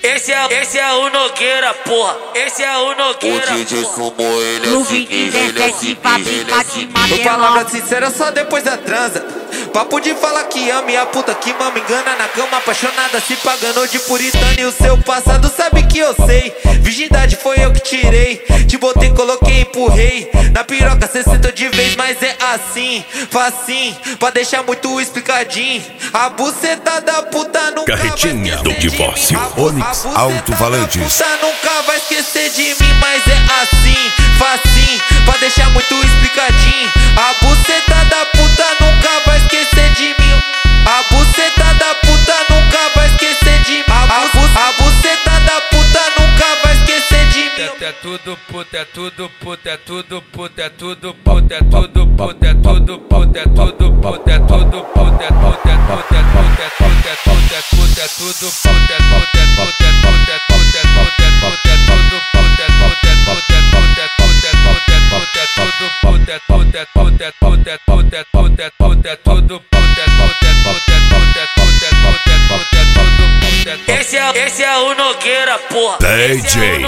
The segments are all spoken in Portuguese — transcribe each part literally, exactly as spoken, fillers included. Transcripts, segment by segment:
Esse é, esse é o Nogueira, porra. Esse é o Nogueira. O D J fumou, ele é sinistro, ele é sinistro, ele é sinistro. Palavra sincera só depois da transa. Papo de falar que ama e a puta que mama engana na cama, apaixonada se pagando de puritana. E o seu passado sabe que eu sei. Virgindade foi eu que tirei. Te botei, coloquei, empurrei. Na piroca cê sentou de vez, mas é assim, facinho, pra deixar muito explicadinho. A buceta da puta nunca Carretinha vai do esquecer divórcio. de mim. Onix Alto Valentis. A puta nunca vai esquecer de mim, mas é assim, facinho, pra deixar muito explicadinho. A buceta da puta nunca vai esquecer de mim. A buceta da puta nunca vai esquecer de mim. A, bu a buceta da puta nunca vai esquecer de mim. É tudo puta, é tudo puta, é tudo puta, é tudo puta, é tudo puta, é tudo puta, é tudo puta, é tudo puta, é puta, é puta, é puta, é puta, é puta, é puta, é tudo puta, é puta, é puta, é puta, é puta, é puta, é puta, é tudo puta, é puta, é puta, é puta, é puta, é puta, é puta, é tudo puta, é puta, é puta, é puta, é puta, é puta, é puta, é tudo puta, é puta, é puta, é puta, é puta, é puta, é puta, é tudo puta, é puta. Esse é, esse é o Nogueira, porra. D J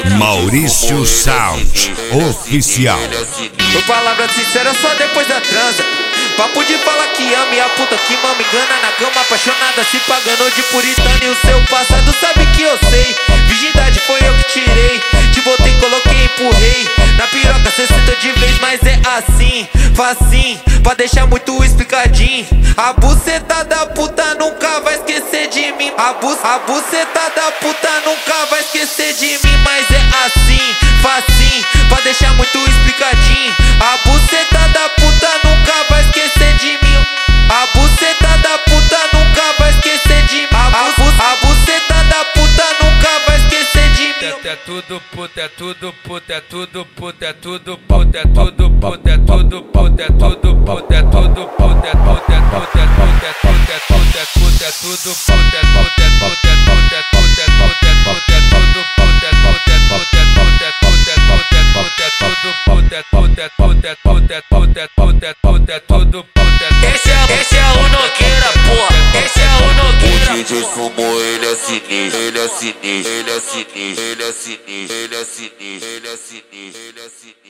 Maurício Sound Oficial. Foi palavra sincera só depois da transa. Papo de falar que ama e a puta que mama engana na cama, apaixonada se pagando de puritana. E o seu passado sabe que eu sei. Virgindade foi eu que tirei. Te botei, coloquei, empurrei. Na piroca cê sentou de vez, mas é assim, facinho, pra deixar muito explicadinho. A buceta da puta nunca vai esquecer de mim. A, bu a buceta da puta nunca vai esquecer de mim, mas é assim, facinho, pra deixar muito explicadinho. A buceta da puta nunca vai esquecer de mim. A buceta da puta nunca vai esquecer de mim. A, bu a buceta da puta nunca vai esquecer de mim. É tudo puta, é tudo puta, é tudo puta, é tudo puta, é tudo puta, é tudo puta, é tudo puta, é tudo puta, é puta, é puta, é puta, é puta, é puta, é puta, é tudo puta, é puta, é puta, é puta, é puta, é puta, é puta, é tudo puta, é puta, é puta, é puta, é puta, é puta, é puta, é tudo puta, é puta, é puta, é puta, é puta, é puta, é puta, é tudo puta. Esse é, esse é o Nogueira, porra. Esse é o Nogueira. O D J fumou, ele é sinistro, ele é sinistro, ele é sinistro, ele é sinistro, ele é sinistro, ele é sinistro, ele é sinistro.